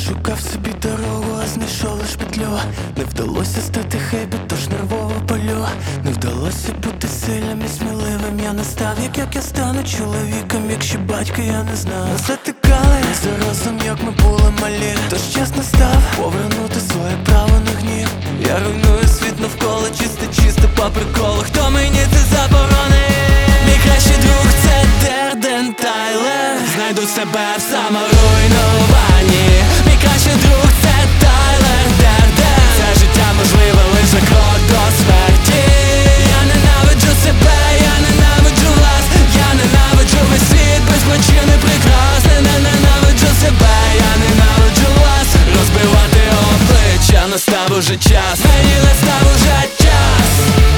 Шукав собі дорогу, а знайшов лиш петлю. Не вдалося стати хейбі, тож нервово палю. Не вдалося бути сильним і сміливим. Я не став, як я стану чоловіком, якщо батька я не знав. Нас затикали за разом, як ми були малі. Тож час настав повернути своє право на гнів. Я руйную світ навколо, чисто по приколу. Хто мені це заборонив? Мій кращий друг — це Дерден Тайлер. Знайду себе в саморуйнуванні. Мій кращий друг — це Тайлер Дерден. Це життя можливе лише крок до смерті. Я ненавиджу себе, я ненавиджу вас. Я ненавиджу весь світ без причини прекрасний. Не ненавиджу себе, я ненавиджу вас. Розбивати обличчя настав уже час. Мені настав уже час.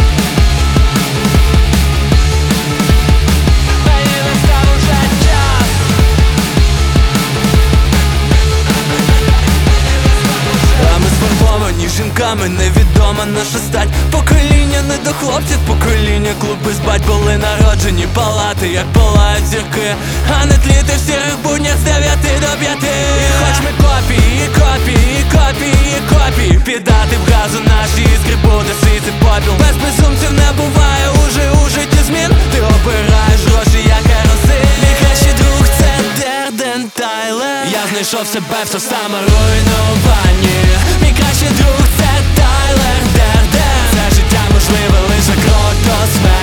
Жінками невідома наша стать. Покоління не до хлопців, покоління клуби збать. Були народжені палати, як палають зірки, а не тліти в сірих буднях з 9 до 5. І хоч ми копії, піддати в газу наші іскри буде світи попіл. Без безумців не буває у житті змін. Ти обираєш гроші, як керосин. Мій кращий друг — це Дерден Тайлер. Я знайшов себе в саморуйнуванні. Мій кращий друг — це Тайлер Дерден. Це життя можливе лише крок до смерті.